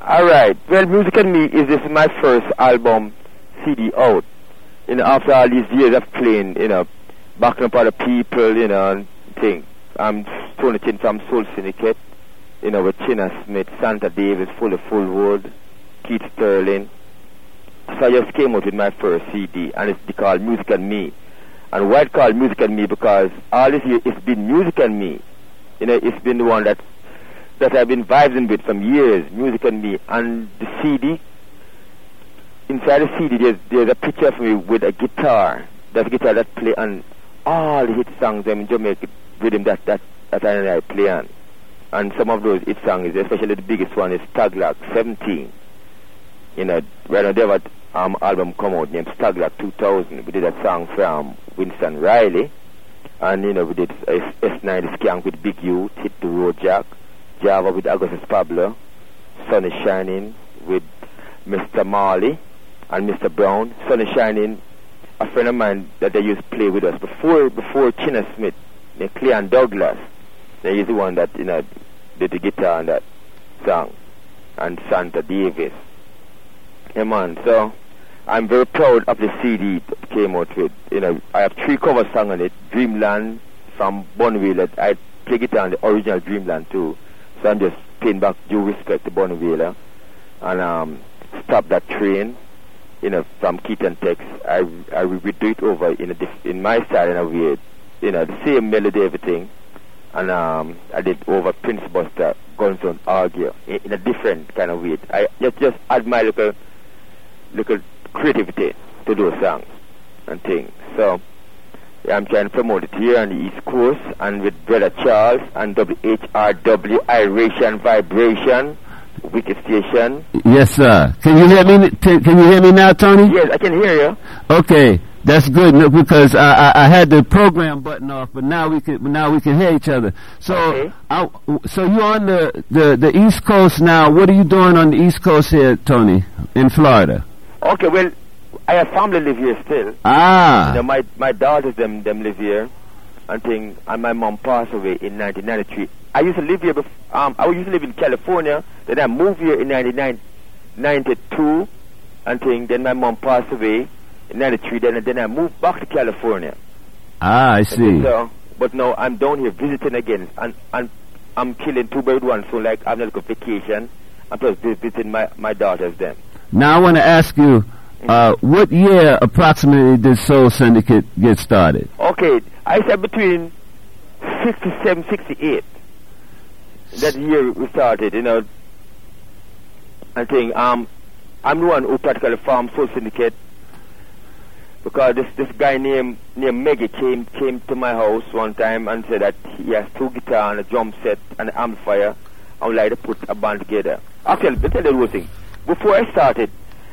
All right. Well, Music and Me is my first album CD out. After all these years of playing, backing up other people, and things. I'm Tony Chin from Soul Syndicate, with China Smith, Santa Davis, Fullwood, Keith Sterling. So I just came out with my first CD, and it's called Music and Me. And why it's called Music and Me? Because all this year it's been Music and Me. It's been the one that I've been vibing with some years, Music and Me. And the CD, inside the CD, there's a picture of me with a guitar. That's a guitar that play on all the hit songs in Jamaica rhythm that I play on. And some of those hit songs, especially the biggest one, is Staglock 17. Right now there was album come out named Staglock 2000. We did a song from Winston Riley. And, we did S9 the Skank with Big Youth, Hit the Road Jack, Java with Augustus Pablo, Sun is Shining with Mr. Marley and Mr. Brown. Sun is Shining, a friend of mine that they used to play with us before China Smith, Cleon Douglas. They used the one that, did the guitar on that song, and Santa Davis. Yeah, man, so I'm very proud of the CD that came out with. I have 3 cover songs on it. Dreamland from Bonwheeler. I play guitar on the original Dreamland too. So I'm just paying back due respect to Bonwheeler. And Stop That Train, from Keith and Tex. I redo it over in my style in a way. The same melody, everything. And I did over Prince Buster, Guns Don't Argue, in a different kind of way. I just add my little creativity to those songs and things. So I'm trying to promote it here on the East Coast and with Brother Charles and WHRW Iration Vibration Wicked Station. Yes, sir. Can you hear me? Can you hear me now, Tony? Yes, I can hear you. Okay, that's good. No, because I had the program button off, but now we can hear each other. So okay. So you're on the East Coast now. What are you doing on the East Coast here, Tony, in Florida? Okay, well, I have family live here still. Ah. My daughters them live here, and my mom passed away in 1993. I used to live here. I used to live in California. Then I moved here in 92, and then my mom passed away in 93. Then I moved back to California. Ah, I see. But now I'm down here visiting again, and I'm killing 2 birds with 1 stone. Like I'm not on vacation. I'm just visiting my daughters then. Now I want to ask you, what year approximately did Soul Syndicate get started? Okay, I said between 67, 68. That year we started, I think I'm the one who practically formed Soul Syndicate because this guy named Meggy came to my house one time and said that he has 2 guitars and a drum set and an amplifier. I would like to put a band together. Actually, let me tell you the whole thing. Before I started,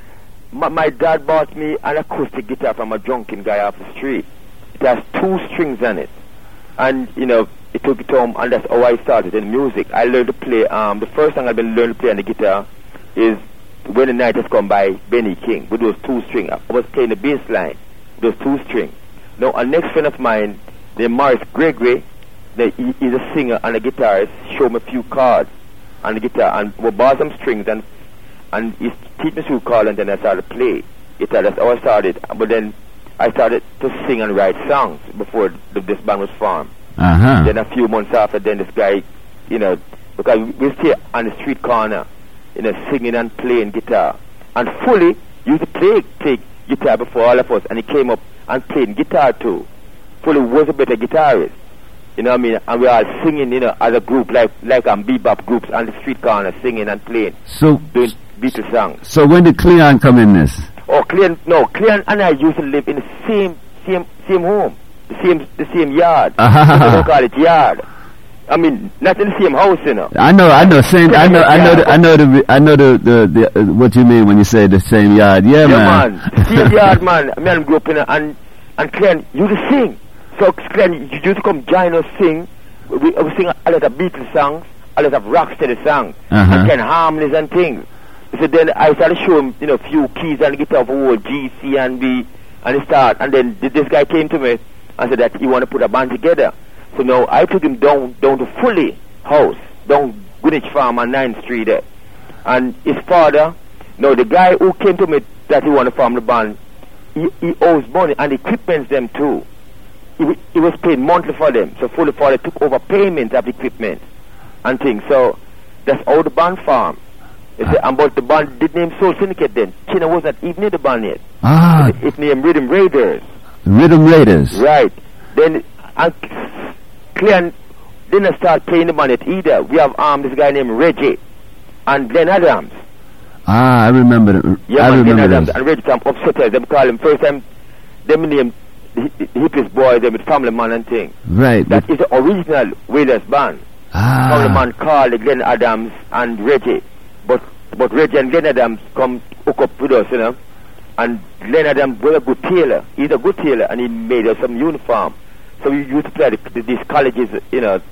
my dad bought me an acoustic guitar from a drunken guy off the street. It has 2 strings on it. And, he took it home, and that's how I started in music. I learned to play, the first song I've been learning to play on the guitar is When the Night Has Come by Benny King, with those 2 strings. I was playing the bass line, those 2 strings. Now, a next friend of mine, named Morris Gregory, he's a singer and a guitarist, showed me a few chords on the guitar, and we bought some strings, and he teach me few chords, and then I started to play guitar. That's how I started. But then I started to sing and write songs before this band was formed. Uh-huh. Then a few months after, then this guy, because we stay on the street corner, singing and playing guitar. And Fully used to play guitar before all of us, and he came up and played guitar too. Fully was a better guitarist. You know what I mean? And we are singing, as a group, like bebop groups on the street corner, singing and playing. So doing Beatles songs. So when did Cleon come in this? Oh, Cleon and I used to live in the same home, the same yard. We don't call it yard. I mean, not in the same house, I know. Same. I know the what you mean when you say the same yard. Yeah, man. Same yard, man. I grew up in and Cleon used to sing. So Cleon, you used to come join us sing. We sing a lot of Beatles songs, a lot of rocksteady songs, and kind of harmonies and things. So then I started showing him, few keys on the guitar for all G, C, and B, and he start. And then this guy came to me and said that he want to put a band together. So now I took him down to Fully house, down Greenwich Farm on 9th Street there. And his father, no, the guy who came to me that he wanted to form the band, he owes money and equipment them too. He was paid monthly for them. So Fully Father took over payment of equipment and things. So that's how the band formed. And but the band did name Soul Syndicate then. Chino was not even in the band yet. It named Rhythm Raiders. Rhythm Raiders. Right. Then Clean didn't start playing the band yet either. We have this guy named Reggie and Glenn Adams. I remember that. Yeah, I remember Glenn Adams and Reggie Tom Upsetters. Them call him first time. Them named the hippiest boy. Them with Family Man and thing. Right. That is the original Wailers band. Family Man called Glenn Adams and Reggie. But Reggie and Glenn Adams come hook up with us, you know. And Glenn Adams was a good tailor. He's a good tailor, and he made us some uniform. So we used to play at these colleges, you know,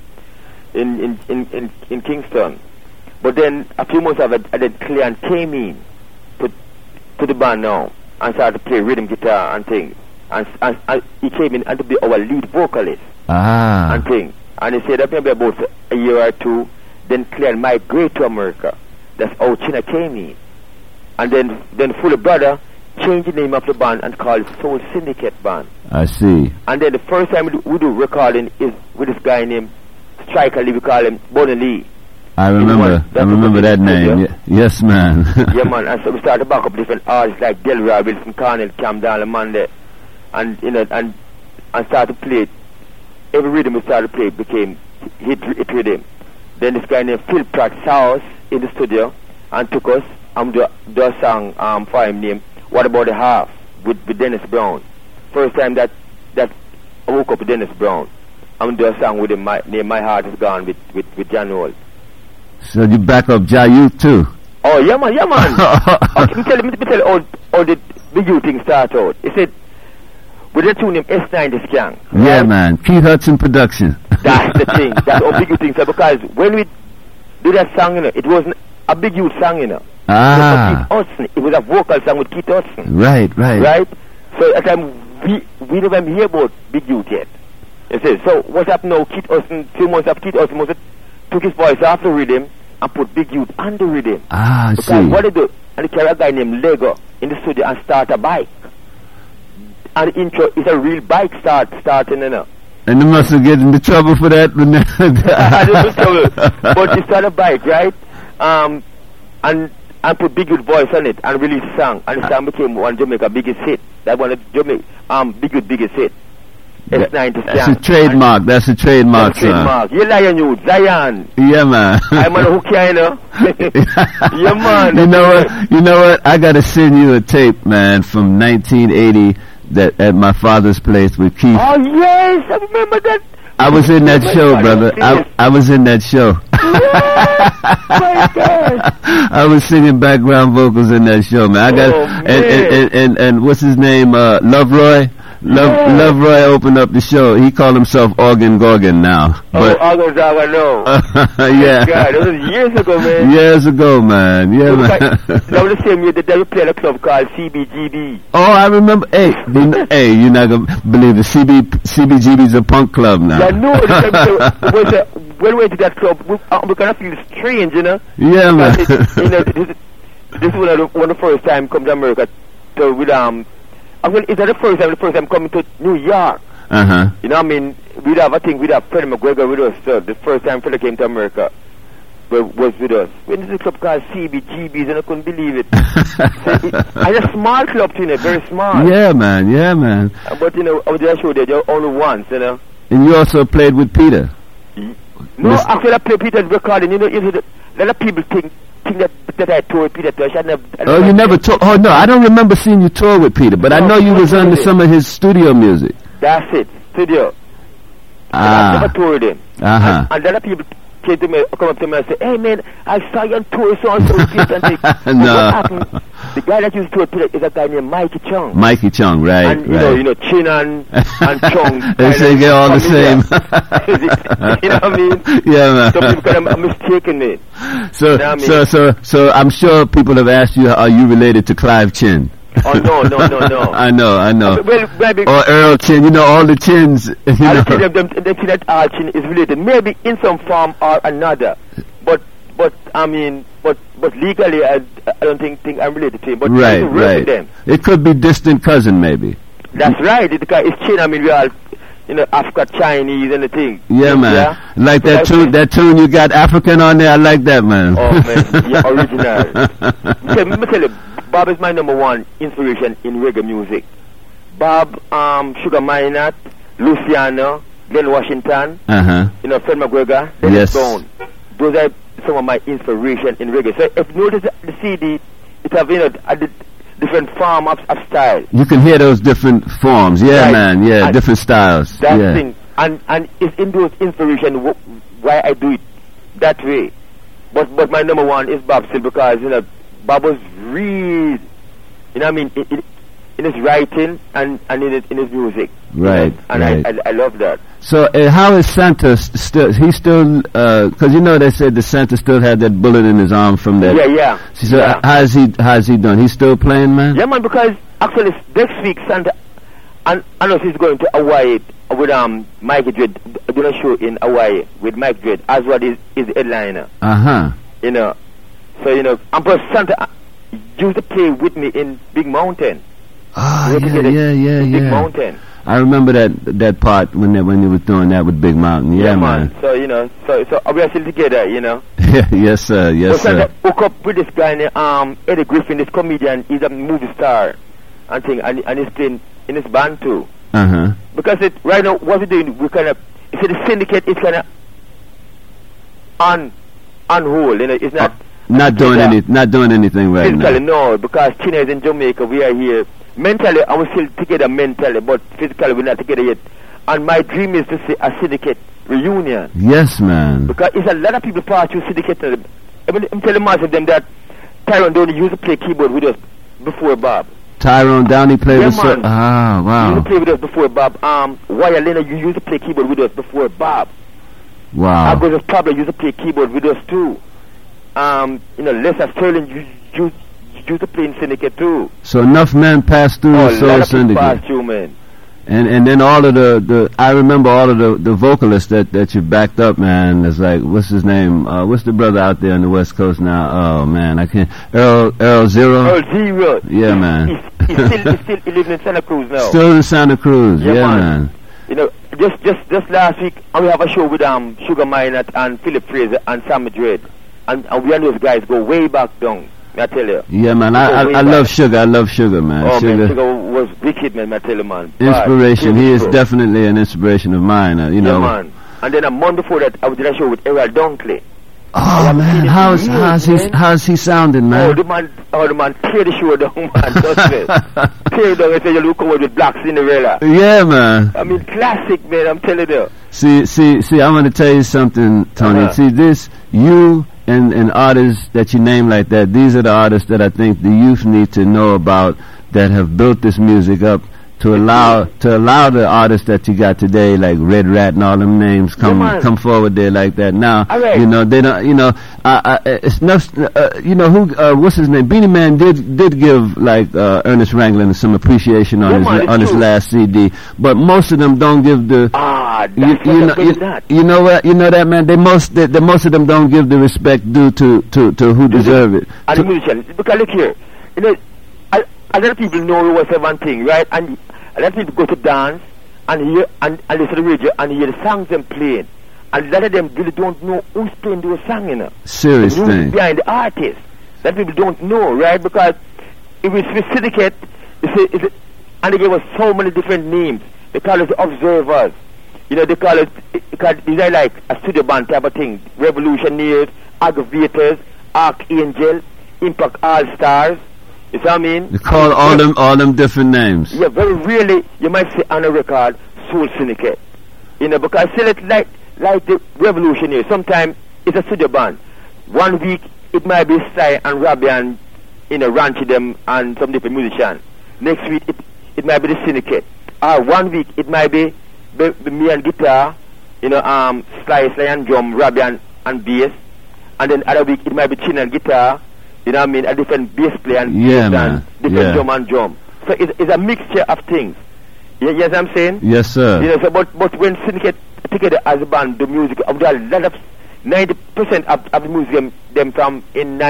in Kingston. But then a few months after, then Clean came in to the band now and started to play rhythm guitar and things. And he came in and to be our lead vocalist and things. And he said that maybe about a year or two, then Clean migrated to America. That's how Chino came in. And then Fully Brother changed the name of the band and called Soul Syndicate Band. I see. And then the first time we do recording is with this guy named Striker Lee. We call him Bonnie Lee. I remember that name. Yes, man. Yeah, man. And so we started to back up different artists like Delroy Wilson, Cornell, Cam Darling, Monday, and you know, and started to play. Every rhythm we started to play became hit rhythm. Then this guy named Phil Pratt saw us in the studio and took us and do a song for him named What About the Half with Dennis Brown. First time that I woke up with Dennis Brown. I'm do a song with him named My Heart Is Gone with John Wall. So you back up Jah Youth too? Oh yeah man. Let me tell you how the youth thing start out. He said with the tune named S9 the Skank. Yeah, man. Keith Hudson production. That's the thing. That's how big youth thing. So because when we do that song, you know, it wasn't a big youth song, you know. Keith Hudson. It was a vocal song with Keith Hudson. Right. So at the time we never hear about big youth yet. You see, so what happened now? Keith Hudson, 2 months after Keith Hudson must have took his voice off the rhythm and put big youth on the rhythm. I because see. What they do, and they carry a guy named Lego in the studio and start a bike. And the intro is a real bike starting, you know. And they must have get into trouble for that. But he started a bike, right? And put big youth voice on it and release a song. And the song became one of Jamaica's biggest hit. That one of Jamaica's biggest hit. S9 to That's a trademark. That's a trademark, son. You Lion Youth, Zion. Yeah, man. I'm on a hook here, you know. Yeah, man. You know what? I gotta send you a tape, man, from 1980 that at my father's place with Keith. Oh yes, I remember that. I was in that show, brother. I was in that show. My God. I was singing background vocals in that show, man. I got and what's his name? Love Roy. Love Roy opened up the show. He called himself Organ Gorgon now. But, Organ Gorgon, no. Yeah. God, that was years ago, man. Years ago, man. Yeah, man. That was the same year that they played a club called CBGB. Oh, I remember. Hey, you're not gonna believe it. CBGB's a punk club now. Yeah, no. When we went to that club, we kind of feel strange, you know. Yeah, man. This is one of the first time come to America. So with well, it's not the first time coming to New York. You know what I mean? We'd have Freddie McGregor with us, so the first time Freddie came to America was with us. When this is a club called CBGBs, and I couldn't believe it. And a small club, you know, very small. Yeah, man. But, you know, I was just showed that you're only once, you know. And you also played with Peter. No, actually I played Peter's recording. You know, a lot of people think that I toured Peter Tosh. You never toured? Oh no, I don't remember seeing you tour with Peter, but I know you was under some of his studio music. That's it, studio. I never toured him. And a lot of people come up to me and say, "Hey man, I saw you on tour so and so with Peter." And what happened? The guy that used to tour Peter is a guy named Mikey Chung. Mikey Chung, right? And you know, Chin and Chung. They say they're all the same. You know what I mean? Yeah, man. So people kind of mistaken it. So, you know what I mean? so I'm sure people have asked you, are you related to Clive Chin? Oh no. I know. Well, maybe, or Earl Chin, you know, all the Chins. You know. The Chin that Earl Chin is related, maybe in some form or another. But but legally, I don't think I'm related to him. But right, I work right. with them. It could be distant cousin, maybe. That's right. It's Chin. I mean, we all, Africa, Chinese, and the thing. Yeah, man. Yeah? Like that tune. That tune you got African on there. I like that, man. Oh man, yeah, original. Let me tell you, Bob is my number one inspiration in reggae music. Bob, Sugar Minott, Luciano, Glenn Washington, Fred McGregor, Dennis Brown. Those are some of my inspiration in reggae. So if you notice the CD, it have a different form of style. You can hear those different forms. Yeah, right. Man. Yeah, and different styles. That thing, and it's in those inspiration why I do it that way. But my number one is Bob still because Bob was really, in his writing and in his music. Right. And right. I love that. So how is Santa still? He still because they said the Santa still had that bullet in his arm from that. Yeah. So how's he done? He's still playing, man. Yeah, man. Because actually next week Santa, and I know he's going to Hawaii with Mike Dread doing a show in Hawaii with Mike Dread as well as his headliner. So and plus Santa used to play with me in Big Mountain. Yeah. Big Mountain. I remember that part when they were doing that with Big Mountain. Yeah, man. So so we are still together, Yes, sir. Yes, sir. I hook up with this guy named Eddie Griffin, this comedian. He's a movie star, and he's playing in his band too. Because right now, what we're doing, we kind of the syndicate is kind of on hold. It's not doing anything right now. Physically, no, because China is in Jamaica. We are here. Mentally, I was still together mentally, but physically we're not together yet. And my dream is to see a syndicate reunion. Yes, man. Because it's a lot of people part to syndicate. I'm telling most of them that Tyrone Downey used to play keyboard with us before Bob. Tyrone Downey played with us? Wow. You used to play with us before Bob. Wyatt Leonard, you used to play keyboard with us before Bob. Wow. Augustus Pablo used to play keyboard with us too. Lester Sterling used to play in syndicate too. So enough men passed through the Soul Syndicate. Passed through, man. And then all of the I remember all of the vocalists that you backed up, man. It's like, what's his name? What's the brother out there on the West Coast now? Oh man, I can't. Earl Zero. Earl Zero. Yeah, man. He's still living in Santa Cruz now. Still in Santa Cruz. Yeah, man. Just last week, we have a show with Sugar Minott and Philip Fraser and Sam Madrid, and we and those guys go way back down. I tell you. Yeah, man. I love Sugar. I love Sugar, man. Oh, Sugar. Man, Sugar was wicked, man. I tell you, man. Inspiration. He is definitely an inspiration of mine. Yeah, man. And then a month before that, I did a show with Errol Dunkley. Oh man, how's he sounding, man? Oh, the man, tear the show down, man. Tear it down and say you look over with Black Cinderella. Yeah, man. I mean, classic, man. I'm telling you. See. I'm gonna tell you something, Tony. See this, you. And artists that you name like that, these are the artists that I think the youth need to know about that have built this music up to allow the artists that you got today, like Red Rat and all them names, come forward there like that. Now, right. They don't, it's not, what's his name? Beanie Man did give like Ernest Ranglin some appreciation on his last CD, but most of them don't give the. You know what? You know that, man. Most of them don't give the respect due to who deserve it. And the musicians, because look here, a lot of people know what's one thing, right? And a lot of people go to dance and hear and listen to the radio and hear the songs them playing, and a lot of them really don't know who's playing those songs. Serious thing behind the artist that people don't know, right? Because if it's with syndicate, and they gave us so many different names. They call us observers. They call it these are like a studio band type of thing. Revolutionaries, Aggravators, Archangel, Impact All Stars. You see what I mean? They call all them different names. Yeah, very rarely you might say on a record Soul Syndicate. Because still it's like the Revolutionaries. Sometimes it's a studio band. 1 week it might be Sly and Robbie and Ranchy them and some different musicians. Next week it might be the Syndicate. 1 week it might be me and guitar, Sly and drum, Robbie and bass, and then other week it might be Chin and guitar, a different bass player and different drum and drum. So it's a mixture of things. Yes, what I'm saying? Yes, sir. But when Syndicate together as a band, the music, there are a lot of 90% of the music them from in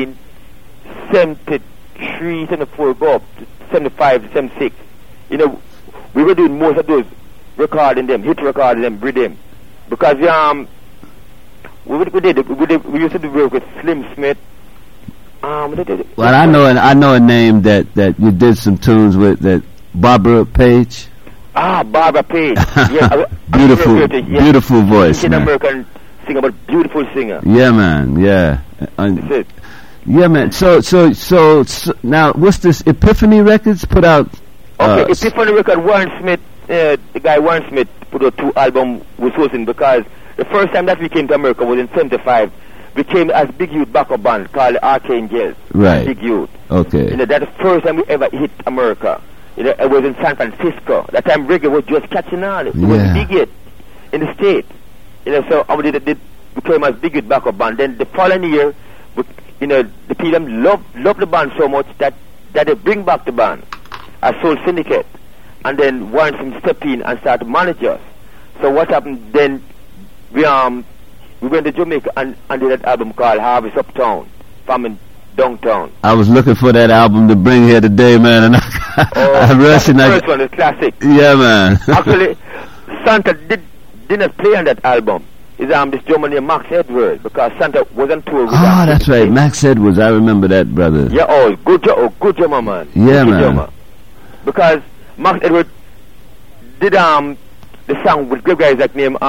1973, 74 go up to 75, 76. You know, we were doing most of those recording them, hit recording them, rhythm, because we used to do work with Slim Smith. Well, I know a name that you did some tunes with, that Barbara Page. Barbara Page. Yeah, beautiful voice, man. American singer, but beautiful singer. Yeah, man. Yeah. That's it. Yeah, man. So now, what's this? Epiphany Records put out. Okay, Epiphany Record. Warren Smith, the guy Warren Smith put out 2 albums with sourcing, because the first time that we came to America was in 75. We came as Big Youth backup band called the Archangels. Right. Big Youth. Okay. You know, that's the first time we ever hit America. You know, it was in San Francisco. That time reggae was just catching on. It was a big hit in the state. You know, so we came as Big Youth backup band. Then the following year, you know, the people loved the band so much that they bring back the band as Soul Syndicate. And then Warren Smith step in and start to manage us. So what happened then, we went to Jamaica and did that album called Harvest Uptown, from in downtown. I was looking for that album to bring here today, man, and I rushed. The first one is classic. Yeah, man. Actually, Santa didn't play on that album. It's this German named Max Edwards, because Santa was on tour with us. Oh, that's right, Max Edwards. I remember that, brother. Yeah, good job, man. Yeah, good man. Drummer. Because Max Edwards did the song with great guys like named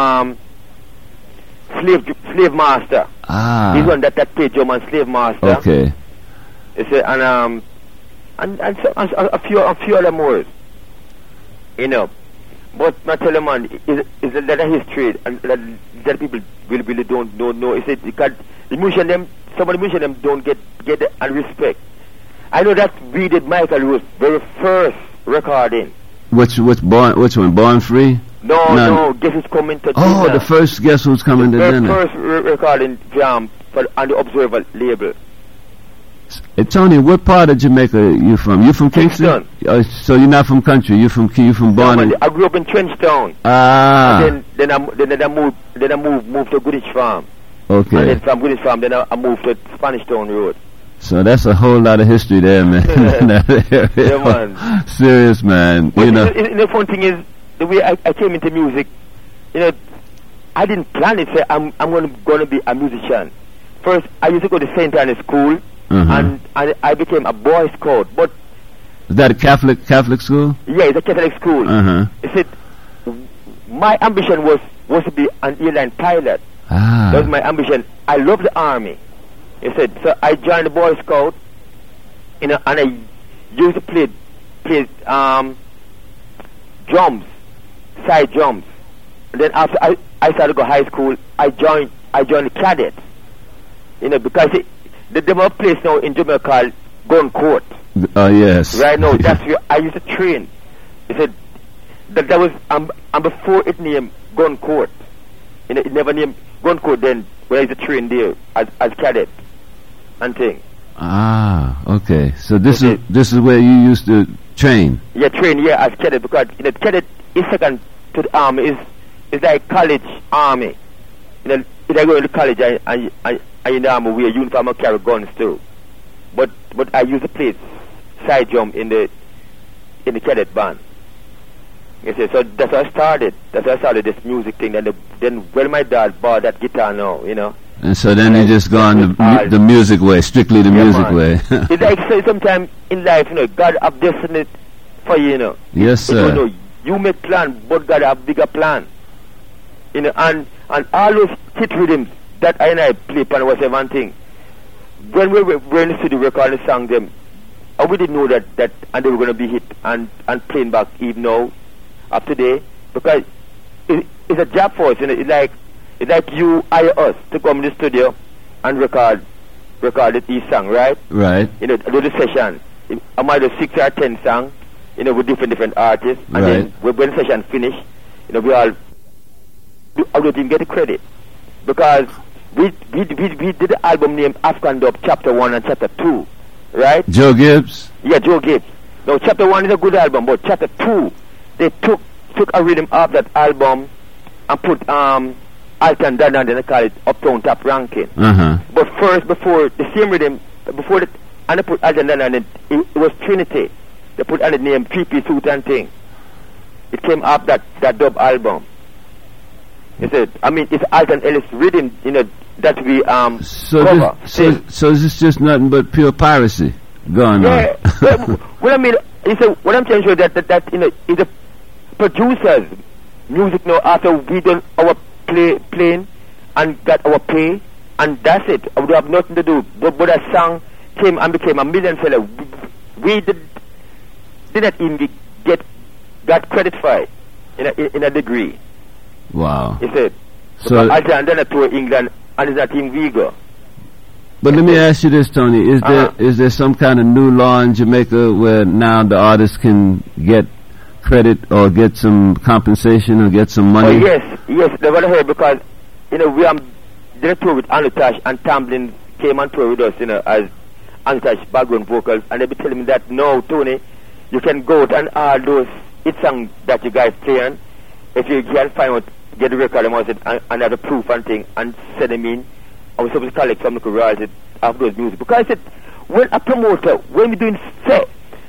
Slave Master. He's one that played German Slave Master. Okay. And a few other more. You know. But I tell you, man, is a lot of history and that people really don't know. It's because the musician them, some of the musicians them don't get it and respect. I know that we did Michael Rose very first recording. Which one? Born Free? No. Guess who's coming to dinner? Oh, the first Guess Who's Coming to Dinner. The first recording on the Observer label. Hey, Tony, what part of Jamaica are you from? You from Kingston? So you're not from country. You from Bonn? I grew up in Trenchtown. And then I moved to Goodrich Farm. Okay. And then from Goodrich Farm, then I moved to Spanish Town Road. So that's a whole lot of history there, man. Yeah, man. Serious, man. But the fun thing is, the way I came into music, you know, I didn't plan it. Say I'm going to be a musician. First, I used to go to St. Anne's School. And I became a Boy Scout. But is that a Catholic school? Yeah, it's a Catholic school. He said my ambition was to be an airline pilot. That was my ambition. I love the army. He said, so I joined the Boy Scout, you know, and I used to play drums, side drums. And then after I started to go high school, I joined the cadets. You know, because there was a place now in Jamaica called Gun Court. Yes. Right now, that's where I used to train. He said that was and before it named Gun Court. You know, it never named Gun Court then when I used to train there as cadet and thing. Okay. So this is where you used to train. Yeah, as cadet, because you know, cadet is second to the army. Is like college army. You know, if I go into college, I in the army wear uniform and carry guns too. But I used to play side drum in the cadet band. You see, so that's how I started. That's how I started this music thing. And then when my dad bought that guitar now, you know. And so then you just gone the music way, strictly the music way. It's like say sometimes in life, you know, God have destiny for you, you know. Yes, sir. You know, you make plan, but God have bigger plan. You know, and all those hit rhythms that I play on was one thing. When we were in the studio recording the song, them, we didn't know that and they were going to be hit and playing back even now, up today, because it's a job for us. You know, it's like you hire us to come in the studio and record each song, right? Right. You know, do the session. I might do 6 or 10 songs, you know, with different artists, and then when the session finish, you know, we all didn't get the credit because we did the album named African Dub Chapter 1 and Chapter 2, right? Joe Gibbs? Yeah, Joe Gibbs. Now, Chapter 1 is a good album, but Chapter 2, they took a rhythm of that album and put a Alton Dan, and then they call it Uptown Top Ranking. But first, before the same rhythm, before the, and they put Alton Dan, and it was Trinity. They put on the name 3-piece suit and thing. It came up that dub album. He said, I mean, it's Alton Ellis rhythm, you know, that we cover. So this just nothing but pure piracy going on. Well, I mean, what I'm trying to show that you know, is the producers' music now after we done our playing and got our pay, and that's it. We have nothing to do. But that song came and became a million seller. We didn't even got credit for it in a degree. Wow. He said. So and then I tour England, and it's not in Vigo. But let me ask you this, Tony: is there some kind of new law in Jamaica where now the artists can get credit or get some compensation or get some money? Oh yes, they want to hear, because you know we did a tour with Anutash, and Tamblyn came on tour with us, you know, as Anutash background vocals, and they be telling me that no, Tony, you can go out and all those hit songs that you guys playing, if you can find out, get the record and have the proof and thing, and send them in. I was supposed to collect some little royalties of those music, because I said, when a promoter, when we're doing set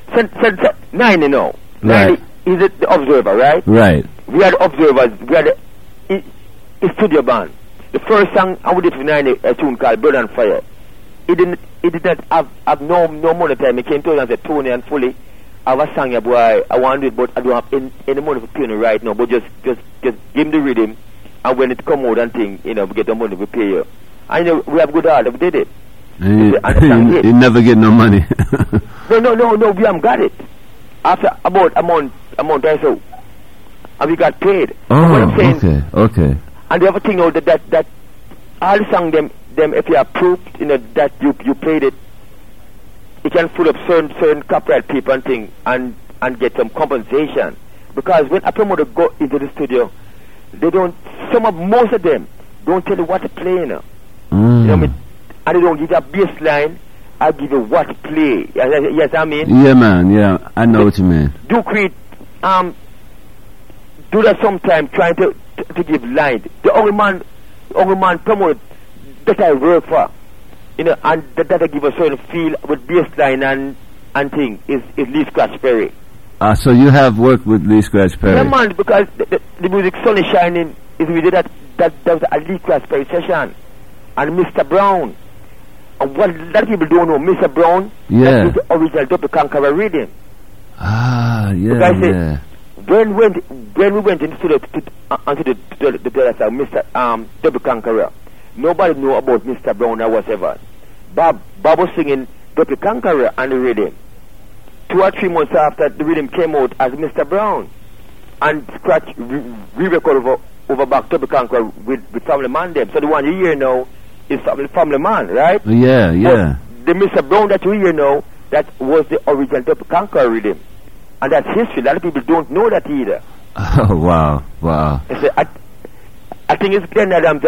9, you know, right. 90 is it the Observer, right? Right. We are the Observers, we are the studio band. The first song I did for 90, a tune called Blood and Fire. It did not have no money time. It came to us and said, Tony and Fully, I have a song here, boy, I want to do it, but I don't have any money for paying it right now, but just give him the rhythm, and when it come out and thing, you know, we get the money, we pay you. I know we have good heart, we did it. You never get no money. No, we haven't got it. After about a month or so, and we got paid. Oh, okay. And the other thing, you know, that all the song them if you approved, you know, that you played it, you can pull up certain copyright people and thing and get some compensation. Because when a promoter go into the studio, they don't, most of them don't tell you what to play, you know. You know what I mean? And they don't give you a bass line, I give you what to play. Yes, I mean? Yeah, man, yeah, I know what you mean. Do create, do that sometime trying to give line. The only man promote that I work for, you know, and that I give a certain feel with bass line and thing is Lee Scratch Perry. So you have worked with Lee Scratch Perry? Yeah, man, because the music Sun is Shining is we did that was a Lee Scratch Perry session. And Mr. Brown. And what a lot of people don't know, Mr. Brown, that is the original Double Conqueror rhythm. Yeah. When we went into the studio onto the song, Mr. Double Conqueror, nobody knew about Mr. Brown or whatever. Bob was singing Double Conqueror and the rhythm. 2 or 3 months after, the rhythm came out as Mr. Brown. And Scratch re-recorded over back Double Conqueror with Family Man them. So the one you hear now is Family Man, right? Yeah. But the Mr. Brown that you hear now, that was the original Double Conqueror rhythm. And that's history. A lot of people don't know that either. Oh, wow. I think it's Glenn Adams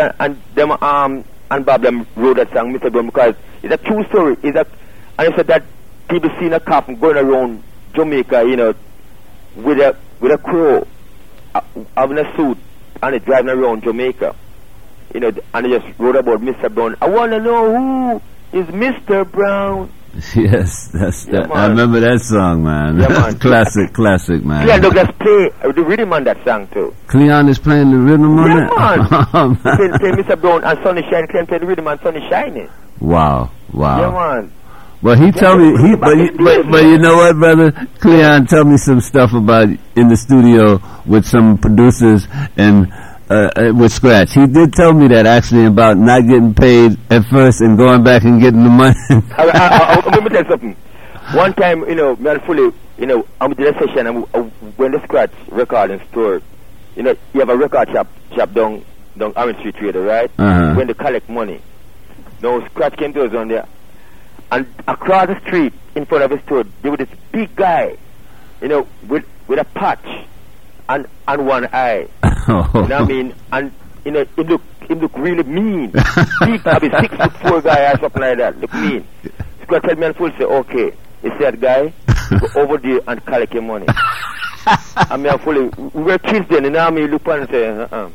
and Bob them wrote that song, Mr. Brown, because it's a true story. And it's that people seen a cop going around Jamaica, you know, with a crow, having a suit, and it's driving around Jamaica, you know, and they just wrote about Mr. Brown. I want to know who is Mr. Brown. Yes, that's that. I remember that song, man. Yeah, man. classic, man. Cleon Douglas play the rhythm on that song too. Cleon is playing the rhythm on that? Man. Play Mr. Brown and Sun is Shining. Cleon play the rhythm and Sun is Shining. Wow. Yeah, man. Well, he told me, but you know what, brother? Cleon told me some stuff about in the studio with some producers and with Scratch. He did tell me that actually about not getting paid at first and going back and getting the money. Let me tell you something. One time, you know, me and Fully, you know, I'm doing a session and when the Scratch recording store, you know, you have a record shop down Orange Street Trader, right? When they collect money. Now, Scratch came to us on there. And across the street, in front of his store, there was this big guy, you know, with a patch and one eye. You know what I mean? And, you know, he look really mean. Big, I mean, 6'4" guy or something like that. Look mean. So I tell me and Full say, okay. He said, guy, go over there and collect your money. I mean, Fully, we were kids then, and now me look and say,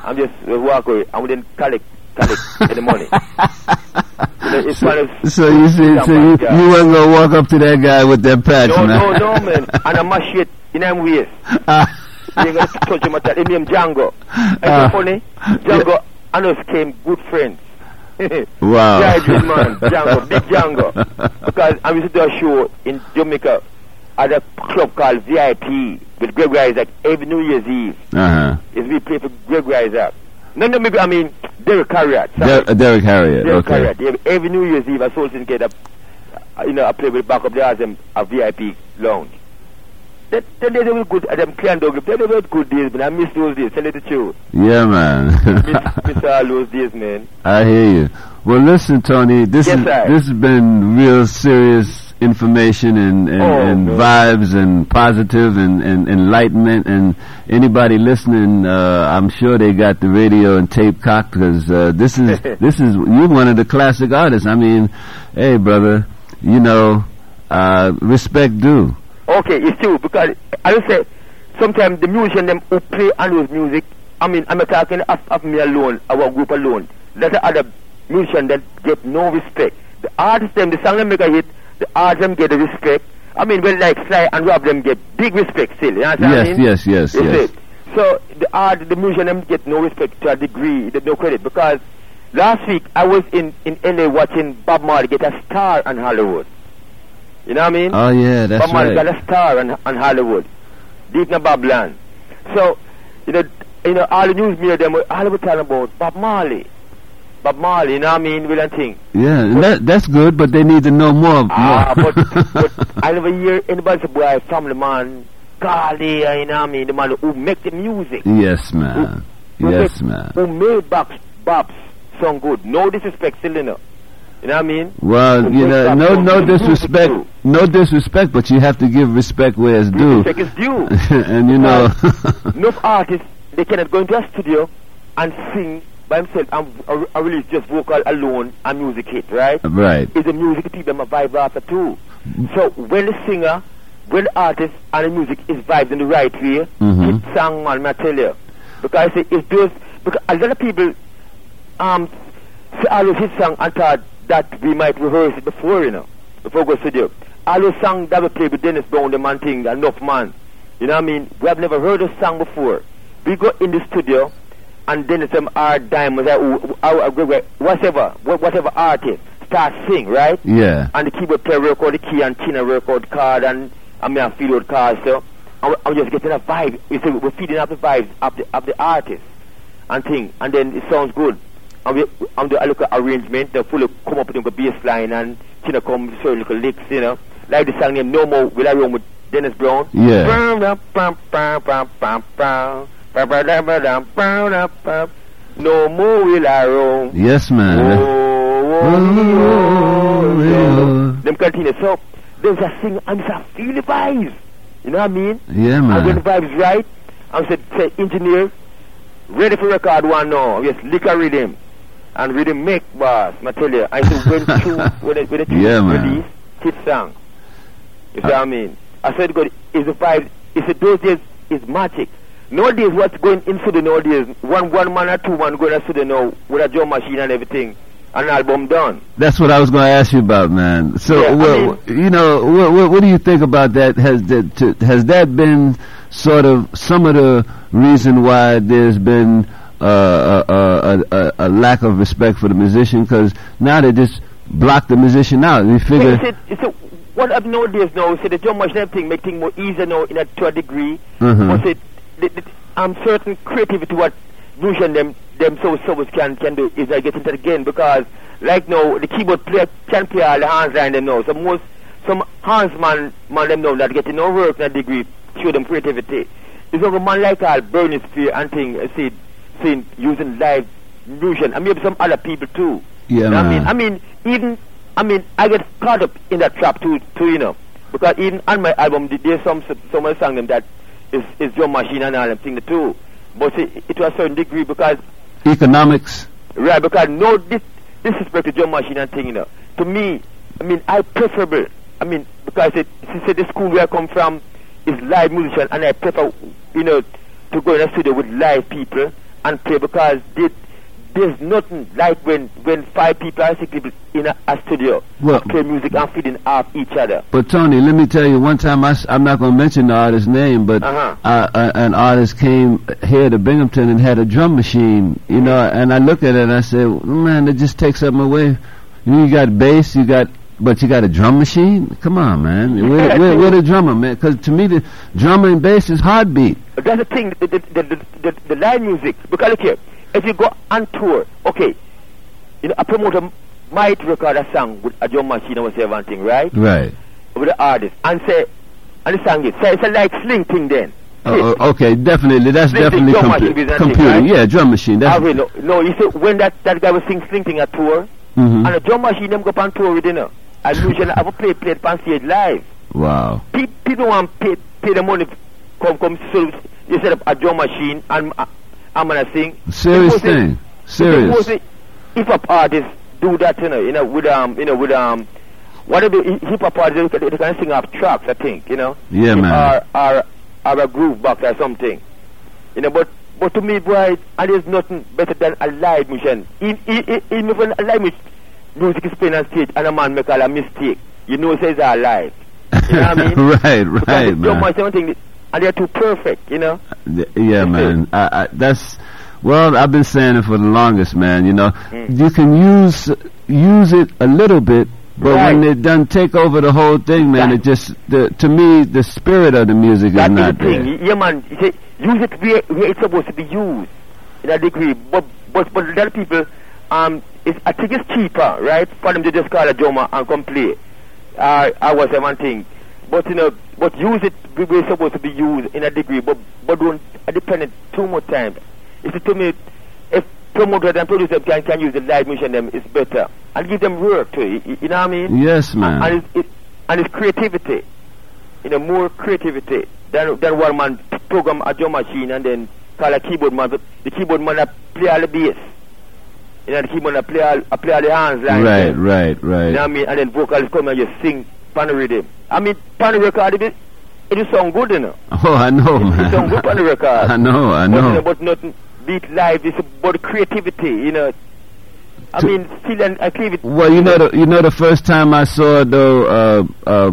I'm just walk away. I wouldn't collect any money. It's so you wasn't gonna walk up to that guy with that patch, man. No, man. And I mash it in them ways. You're gonna touch him at that. His name Django. It's funny. Django and us came good friends. Wow. Yeah, good man, Django, big Django. Because I used to do a show in Jamaica at a club called VIP with Gregory Isaac every New Year's Eve. Is we play for Gregory Isaac. No, maybe I mean Derek Harriott. Derek Harriott. Derek Harriott. Yeah, every New Year's Eve, I saw him get up. I play with back up there as a VIP lounge. They were good. Them clan dog. They were good days, but I miss those days. Tell you the truth. Yeah, man. miss all those days, man. I hear you. Well, listen, Tony. This has been real serious information and vibes and positive and enlightenment. And anybody listening, I'm sure they got the radio and tape cocked because this is you're one of the classic artists. I mean, hey, brother, respect due. Okay, it's true, because I would say sometimes the musician them who play on those music, I mean, I'm not talking of me alone, our group alone. There's other musicians that get no respect. The artists them, the song them make a hit, the artists them get the respect. I mean, when like Sly and Rob them get big respect still, you know what I mean? Yes. So the musician them get no respect to a degree, no credit, because last week I was in LA watching Bob Marley get a star on Hollywood. You know what I mean? Oh, yeah, that's Bob Marley got a star on Hollywood. Deep in Babylon. So, all the news media, them all were talking about Bob Marley. Bob Marley, you know what I mean? We don't think. Yeah, and that's good, but they need to know more. But I never hear anybody say, boy, family man, Carly, you know what I mean? The man who make the music. Yes, man. Who made Bob's song good. No disrespect, still, you know. You know what I mean? Well, no disrespect. No disrespect, but you have to give respect where it's due. Respect is due. And enough artists, they cannot go into a studio and sing by themselves and release just vocal alone and music hit, right? Right. It's the music people them vibe after too. So when the singer, when the artist and the music is vibed in the right way, hit song, man, I tell you. Because it's just, because a lot of people say all those hit song and thought that we might rehearse it before we go studio. All those songs that we play with Dennis Brown, the man thing, enough man. You know what I mean? We have never heard a song before. We go in the studio and Dennis them our diamonds, whatever artist start sing, right? Yeah. And the keyboard player record the key and Tina record card and I feel out card, so I'm just getting a vibe. We're feeding up the vibes of the artist and thing, and then it sounds good. And I look at arrangement, they fully come up with a bass line and come with certain little licks, like the song named No More Will I Roam with Dennis Brown. Yeah. No more will I roam. Yes, man. Them continue. So there's a sing and it's a feel the vibes. You know what I mean? Yeah, man. And when the vibes right, I said engineer, ready for record one now. Yes, lick a rhythm. And rhythm make boss, I tell you. I said when the tune release, hit song. You see what I mean? I said God is the vibe. It's those days is magic. Nowadays what's going in studio nowadays, one man or two man going to studio now with a drum machine and everything. An album done. That's what I was going to ask you about, man. So, what do you think about that? Has that been sort of some of the reason why there's been a lack of respect for the musician? Because now they just block the musician out. We figure. What up nowadays now? The drum machine everything make things more easier now to a degree. I'm certain creativity what musician them so can do is I get into it again, because like now the keyboard player can play all the hands line them now. So some hands man them know that getting no work in a degree show them creativity. It's over man like Bernie Spear and thing seen using live musician and maybe some other people too. Yeah, man. I mean I get caught up in that trap too, because even on my album there's some of the songs that is drum machine and all them thing too. But it was a certain degree because economics. Right, because no disrespect to drum machine and thing, To me, I preferable. Because the school where I come from is live musician, and I prefer, to go in a studio with live people and play, because there's nothing like when 5 people or 6 people in a studio play music and feeding off each other. But Tony, let me tell you, one time I'm not going to mention the artist's name, but an artist came here to Binghamton and had a drum machine, you know, and I looked at it and I said, man, it just takes something away. You got bass, but you got a drum machine? Come on, man. We're the drummer, man. Because to me, the drummer and bass is heartbeat. That's the thing, the live music. Because look here, if you go on tour, okay, you know, a promoter might record a song with a drum machine or whatever thing, right? Right. With the artist, and the song is, say it's a like sling thing then. Okay, definitely. That's definitely computer. Right? Yeah, drum machine. No, you see, when that guy was singing sling thing at tour, and a drum machine them go up on tour with, you know. And usually I have a play it on stage live. Wow. People want to pay the money, come, so you set up a drum machine and I'm going to sing. Serious thing. Serious. If a artist do that, you know, with whatever hip hop artists, they can sing off tracks, I think, you know. Yeah, man. Or a groove box or something. You know, but to me, boy, and there's nothing better than a live mission. Even when a live music is playing on stage and a man make a mistake, you know, says are live. You know what I mean? right, man. And they're too perfect, you know. Yeah, man. That's, well, I've been saying it for the longest, man. You know, you can use it a little bit, but when they done take over the whole thing, man, it just to me the spirit of the music is not there. Yeah, man. You say, use it where it's supposed to be used in a degree, but a lot of people, I think it's cheaper, right, for them to just call a drummer and come play. I was one thing, but you know, but use it where it's supposed to be used in a degree, but don't depend it too much time. If to me, if promoters and producers can use the live mission, them it's better and give them work too. You know what I mean? Yes, man. And it's creativity, you know, more creativity than one man program a drum machine and then call a keyboard man. But the keyboard man that play all the bass. You know, the keyboard I play all the hands like right. You know what I mean? And then vocalists come and just sing pan rhythm. I mean, pan record it sound good, you know. Oh, I know, man. It sound good pan record. I know. But nothing beat live. It's about creativity, you know. I mean, still and creativity. Well, you know, the first time I saw though,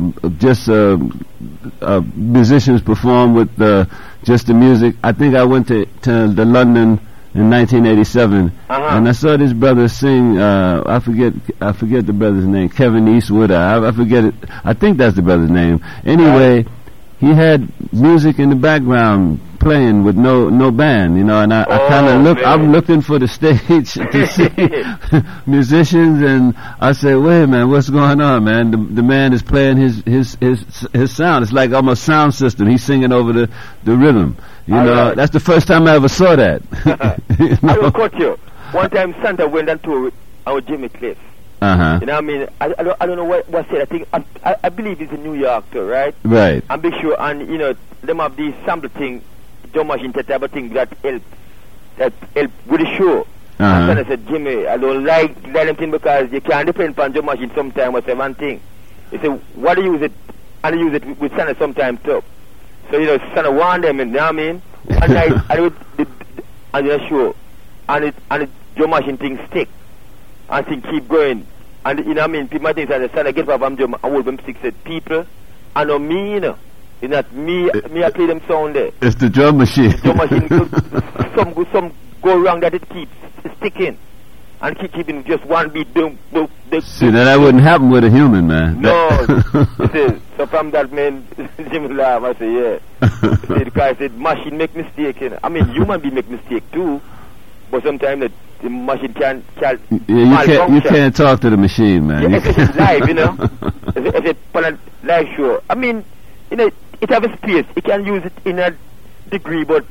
musicians perform with just the music. I think I went to the London in 1987, and I saw this brother sing. I forget the brother's name. Kevin Eastwood. I forget it. I think that's the brother's name. Anyway, he had music in the background playing with no band, you know. And I kind of look. I'm looking for the stage to see musicians, and I say, "Wait, man, what's going on, man?" The man is playing his sound. It's like almost sound system. He's singing over the rhythm. You know, that's the first time I ever saw that. You know? I will cut you. One time Santa went on tour with Jimmy Cliff. You know what I mean? I don't know what said. I think I believe it's in New York too, right? Right. I'm big sure, and you know, them have these sample thing, drum machine type of thing that help with the show. And Santa said, Jimmy, I don't like them thing because you can't depend on drum machine sometimes or one thing. He said, why do you use it? And I use it with Santa sometimes too. So, you know, Santa warned them, you know what I mean? One night, I do the show, and the drum machine thing stick, and thing keep going. And, you know what I mean? People might think that Santa get up from drum and hold them six said, people, I know me, you know. It's not me, I play them sound there. It's the drum machine. The drum machine, some go wrong that it keeps sticking. And keeping just one beat. See, that wouldn't happen with a human, man. No. So from that, man, Jimmy laugh. I say, yeah. The guy said, machine make mistake. You know? I mean, human being make mistake too. But sometimes the machine can't you can't talk to the machine, man. Yeah, if it's live, you know. If it's on a live show. I mean, you know, it has a space. You can use it in a degree, but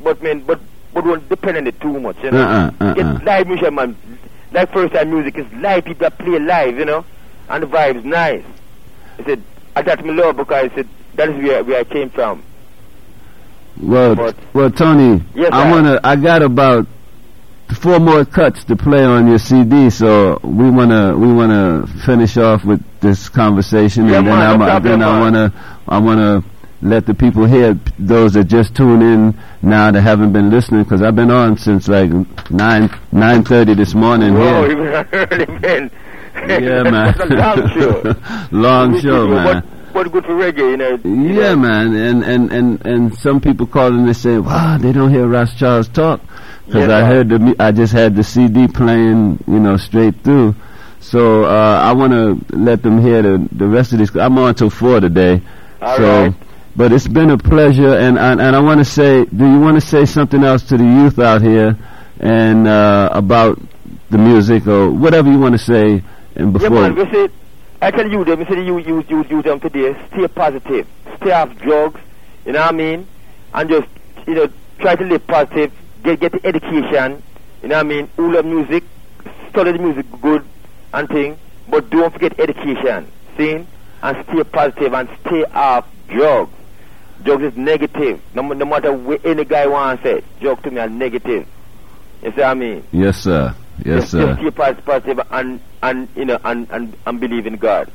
don't depend on it too much, you know. It's live music, man. Like first time music is live, people play live, you know, and the vibe's nice. I said, that's my love because I said that is where I came from. Well, Tony, yes, I got about 4 more cuts to play on your CD, so we wanna finish off with this conversation, yeah, and then I wanna let the people hear, those that just tune in now that haven't been listening, because I've been on since like 9:30 this morning. Whoa, here. you've been early, man. Yeah, man. That's a long show. Long show, man. But good for reggae, you know. Yeah, man. And some people call and they say, wow, they don't hear Ras Charles talk. Because I just had the CD playing, you know, straight through. So I want to let them hear the rest of this. I'm on till 4 today. All right. But it's been a pleasure, and I want to say, do you want to say something else to the youth out here and about the music or whatever you want to say? And before, yeah, man, we say, I tell you them, you them today, stay positive, stay off drugs, you know what I mean, and just, you know, try to live positive, get the education, you know what I mean, all the music, study the music good and thing, but don't forget education, see, and stay positive and stay off drugs. Drugs is negative, no matter what any guy wants to say, drugs to me are negative, you see what I mean? Yes, sir. Yes, sir. Just keep positive and you know and believe in God.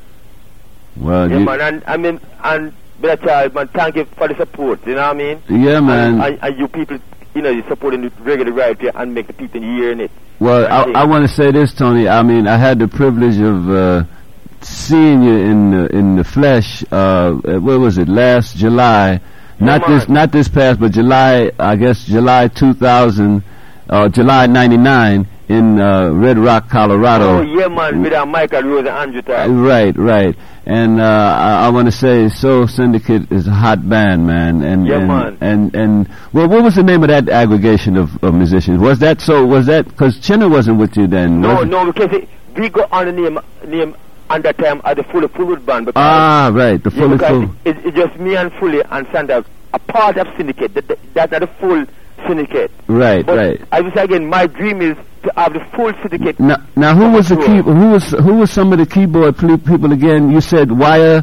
Well, yeah, man, and Brother Charles, man, thank you for the support. You know what I mean? Yeah, man. And you people, you know, you're supporting the regular right here and make the people hearing it. Well, I want to say this, Tony. I mean, I had the privilege of seeing you in the flesh. What was it? Last July. Not this past, but July. I guess July 2000. July 99 in Red Rock, Colorado. Oh, yeah, man, with Michael Rose and Andrew Tyler. Right. And I want to say Soul Syndicate is a hot band, man. And well, what was the name of that aggregation of musicians? Was that because Chinna wasn't with you then? No, because we got on the name at that time as the Fully band. Right, the Fully Full. It's just me and Fully and Sandra, a part of Syndicate. That's not a full syndicate. Right. I was again, my dream is to have the full syndicate. Now who was the who was some of the keyboard people again? You said Wire,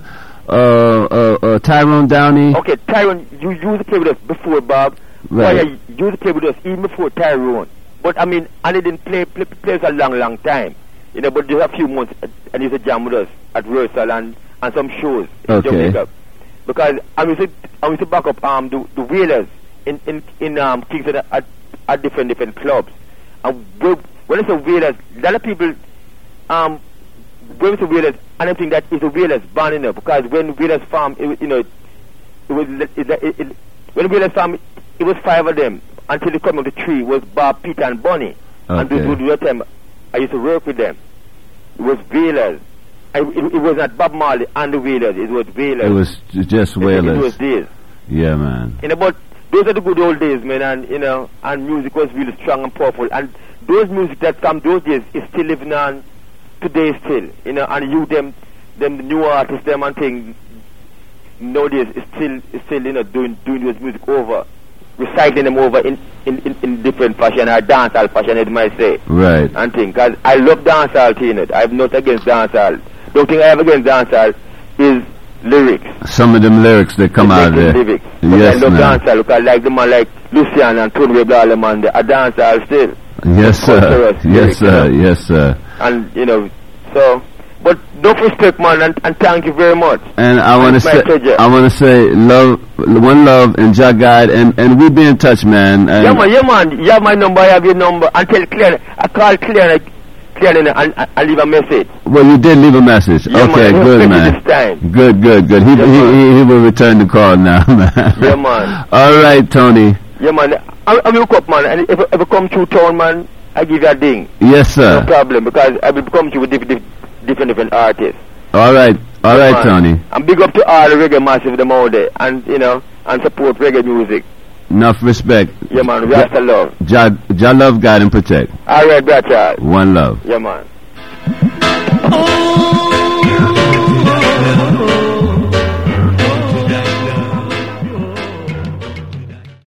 Tyrone Downey. Okay, Tyrone, you used to play with us before, Bob. Right. Wire used to play with us even before Tyrone. But I mean, I didn't play us a long time. You know, but just a few months, and he used to jam with us at rehearsal and some shows in Jamaica. Because I used to back up the Whalers in Kingston at different clubs. And when it's a Whalers, a lot of people when it's a Whalers, and I think that it's a Whalers band, you know, because when Whalers Farm, when Whalers Farm, it was 5 of them until they come up the 3 was Bob, Peter, and Bonnie. And the time I used to work with them. It was Whalers. It was not Bob Marley and the Whalers. It was Whalers. It was just Whalers. It was days. Yeah, man. You know, but those are the good old days, man, and you know, and music was really strong and powerful. And those music that come those days is still living on today still. You know, and you them new artists, them and things nowadays is still you know doing those music over, recycling them over in different fashion or dancehall fashion, it might say. Right. And things. Because I love dancehall, you know. I have not against dancehall. The only thing I have against dancehall is lyrics. Some of them lyrics that come out of there. Lyrics. Yes, I love dancehall because I like the man like Lucian and Tony Rebel, man, they are dancehall still. Yes, sir. Yes, sir. You know? Yes, sir. And you know, so. But don't respect, man, and thank you very much. And I want to say, love, one love, and Jah guide, and we be in touch, man. And yeah, man. You have my number. I have your number. And tell Clear, I call Clear and leave a message. Well, you did leave a message. Yeah, okay, man, good, man. this time. Good. He will return the call now, man. Yeah, man. All right, Tony. Yeah, man. I will come, man. And if I come through town, man, I give you a ding. Yes, sir. No problem, because I will come to you with different artists. All right, Tony. And big up to all the reggae massive them out there, and you know, and support reggae music. Enough respect. Yeah, man. We have to love. Jah love, guide, and protect. All right, brother. One love. Yeah, man. Oh.